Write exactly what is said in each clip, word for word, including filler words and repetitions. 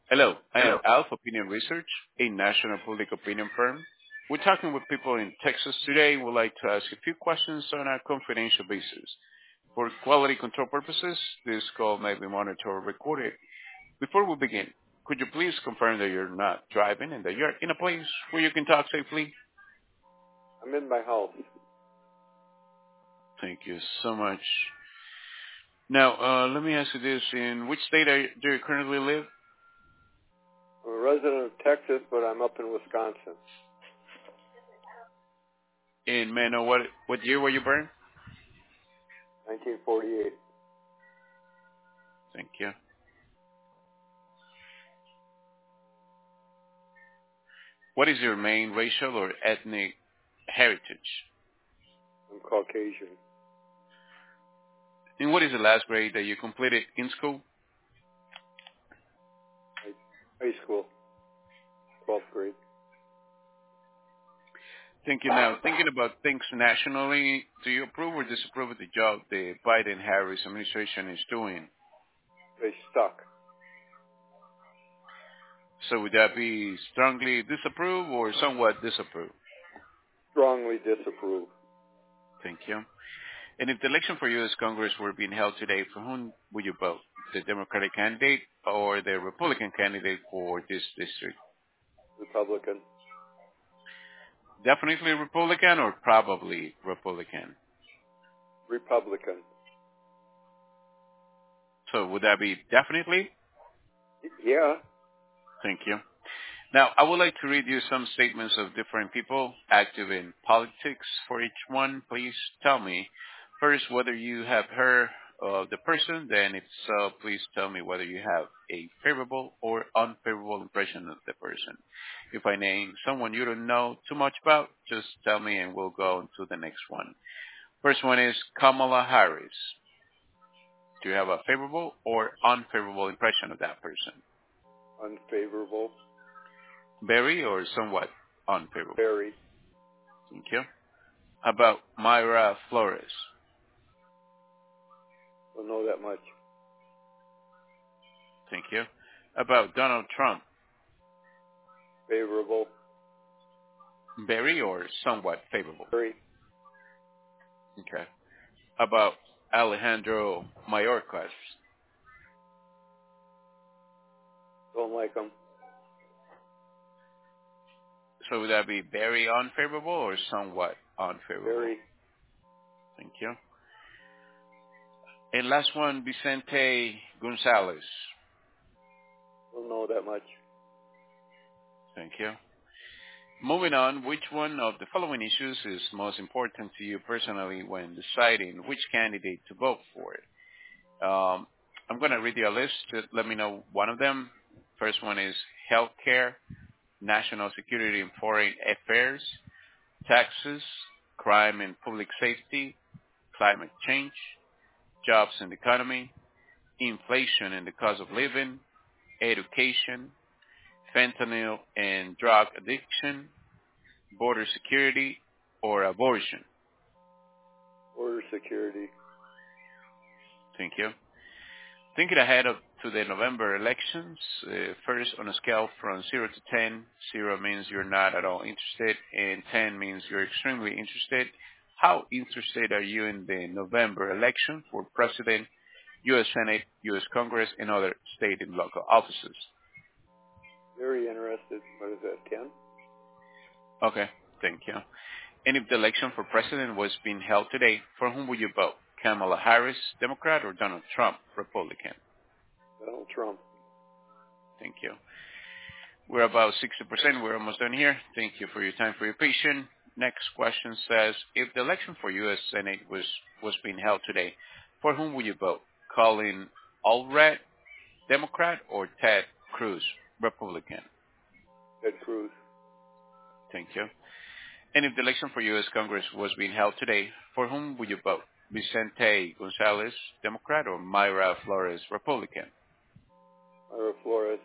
Hello, I am Hello. Alpha Opinion Research, a national public opinion firm. We're talking with people in Texas today. We'd like to ask a few questions on a confidential basis. For quality control purposes, this call may be monitored or recorded. Before we begin, could you please confirm that you're not driving and that you're in a place where you can talk safely? I'm in my house. Thank you so much. Now, uh, let me ask you this. In which state are, do you currently live? I'm a resident of Texas, but I'm up in Wisconsin. And may I know what, what year were you born? nineteen forty-eight. Thank you. What is your main racial or ethnic heritage? I'm Caucasian. And what is the last grade that you completed in school? High school, twelfth grade. Thank you. Now, thinking about things nationally, do you approve or disapprove of the job the Biden-Harris administration is doing? They stuck. So would that be strongly disapprove or somewhat disapprove? Strongly disapprove. Thank you. And if the election for U S. Congress were being held today, for whom would you vote? The Democratic candidate or the Republican candidate for this district? Republican. Definitely Republican or probably Republican? Republican. So would that be definitely? Yeah. Thank you. Now, I would like to read you some statements of different people active in politics. For each one, please tell me first whether you have heard of the person. Then, if so, please tell me whether you have a favorable or unfavorable impression of the person. If I name someone you don't know too much about, just tell me and we'll go on to the next one. First one is Kamala Harris. Do you have a favorable or unfavorable impression of that person? Unfavorable. Very or somewhat unfavorable? Very. Thank you. How about Mayra Flores? Don't know that much. Thank you. How about Donald Trump? Favorable. Very or somewhat favorable? Very. Okay. How about Alejandro Mayorkas? Don't like them. So would that be very unfavorable or somewhat unfavorable? Very. Thank you. And last one, Vicente Gonzalez. Don't know that much. Thank you. Moving on, which one of the following issues is most important to you personally when deciding which candidate to vote for? Um, I'm going to read you a list. Just let me know one of them. First one is healthcare, national security and foreign affairs, taxes, crime and public safety, climate change, jobs and economy, inflation and the cost of living, education, fentanyl and drug addiction, border security, or abortion. Border security. Thank you. Thinking ahead of to the November elections, uh, first on a scale from zero to ten, zero means you're not at all interested, and ten means you're extremely interested. How interested are you in the November election for President, U S. Senate, U S. Congress, and other state and local offices? Very interested. What is that, ten? Okay, thank you. And if the election for president was being held today, for whom would you vote? Kamala Harris, Democrat, or Donald Trump, Republican? Donald Trump. Thank you. We're about sixty percent. We're almost done here. Thank you for your time, for your patience. Next question says, if the election for U S. Senate was, was being held today, for whom would you vote? Colin Allred, Democrat, or Ted Cruz, Republican? Ted Cruz. Thank you. And if the election for U S. Congress was being held today, for whom would you vote? Vicente Gonzalez, Democrat, or Mayra Flores, Republican? Ira Flores.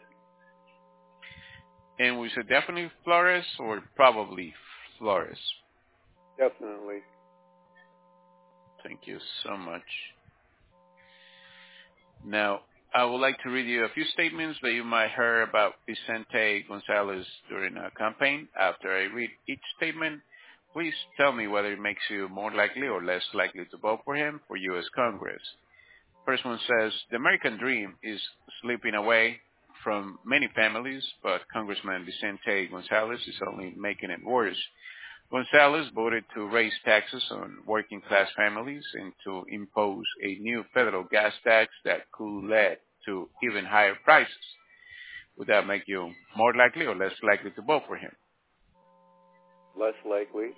And we said definitely Flores or probably Flores? Definitely. Thank you so much. Now, I would like to read you a few statements that you might hear about Vicente Gonzalez during a campaign. After I read each statement, please tell me whether it makes you more likely or less likely to vote for him for U S Congress. First one says, the American dream is slipping away from many families, but Congressman Vicente Gonzalez is only making it worse. Gonzalez voted to raise taxes on working-class families and to impose a new federal gas tax that could lead to even higher prices. Would that make you more likely or less likely to vote for him? Less likely.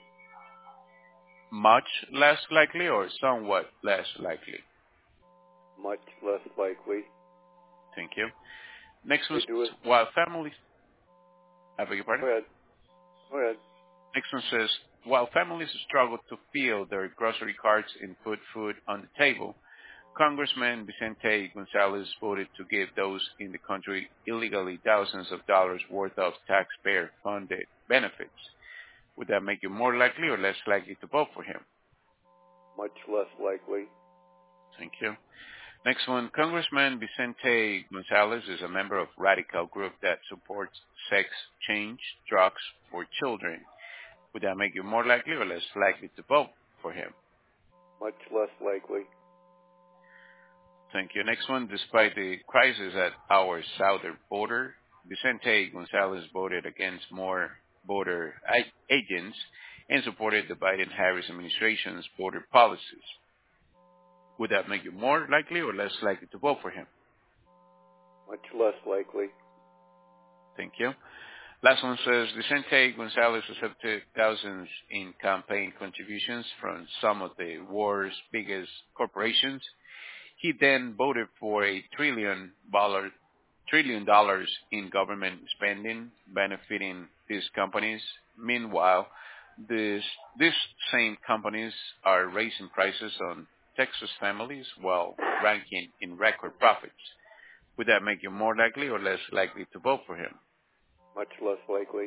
Much less likely or somewhat less likely? Much less likely. Thank you. Next one do says, it. while families... I beg your pardon? Go ahead. Go ahead. Next one says, while families struggle to fill their grocery carts and put food on the table, Congressman Vicente Gonzalez voted to give those in the country illegally thousands of dollars worth of taxpayer-funded benefits. Would that make you more likely or less likely to vote for him? Much less likely. Thank you. Next one, Congressman Vicente Gonzalez is a member of a radical group that supports sex change drugs for children. Would that make you more likely or less likely to vote for him? Much less likely. Thank you. Next one, despite the crisis at our southern border, Vicente Gonzalez voted against more border agents and supported the Biden-Harris administration's border policies. Would that make you more likely or less likely to vote for him? Much less likely. Thank you. Last one says, Vicente Gonzalez accepted thousands in campaign contributions from some of the world's biggest corporations. He then voted for a trillion dollar, trillion dollars in government spending benefiting these companies. Meanwhile, this, these same companies are raising prices on Texas families while ranking in record profits. Would that make you more likely or less likely to vote for him? Much less likely.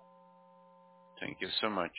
Thank you so much.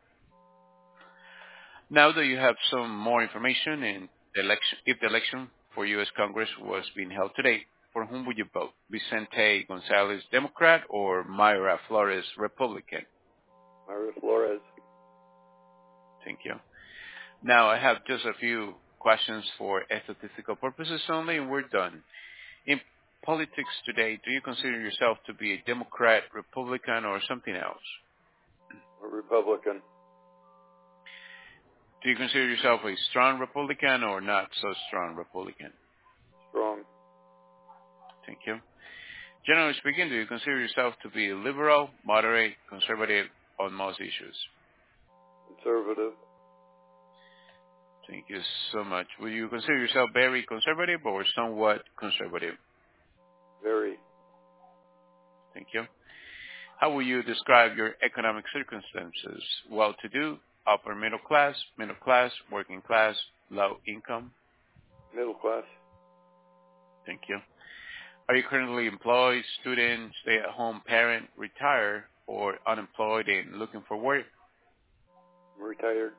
Now that you have some more information in the election, if the election for U S Congress was being held today, for whom would you vote? Vicente Gonzalez, Democrat, or Mayra Flores, Republican? Mayra Flores. Thank you. Now I have just a few questions for statistical purposes only, and we're done. In politics today, do you consider yourself to be a Democrat, Republican, or something else? A Republican. Do you consider yourself a strong Republican or not so strong Republican? Strong. Thank you. Generally speaking, do you consider yourself to be liberal, moderate, conservative on most issues? Conservative. Thank you so much. Would you consider yourself very conservative or somewhat conservative? Very. Thank you. How will you describe your economic circumstances? Well-to-do, upper middle class, middle class, working class, low income? Middle class. Thank you. Are you currently employed, student, stay-at-home parent, retired, or unemployed and looking for work? I'm retired.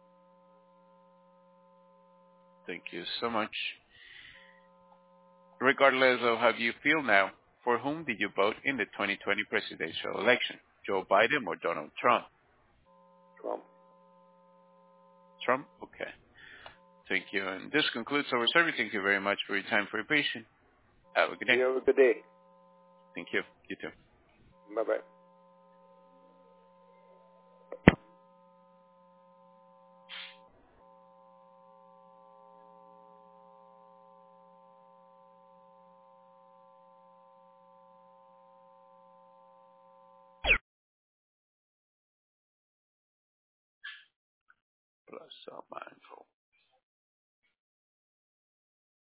Thank you so much. Regardless of how you feel now, for whom did you vote in the twenty twenty presidential election? Joe Biden or Donald Trump? Trump. Trump? Okay. Thank you. And this concludes our survey. Thank you very much for your time, for your patience. Have a good day. You have a good day. Thank you. You too. Bye-bye. Plus, uh, mindful.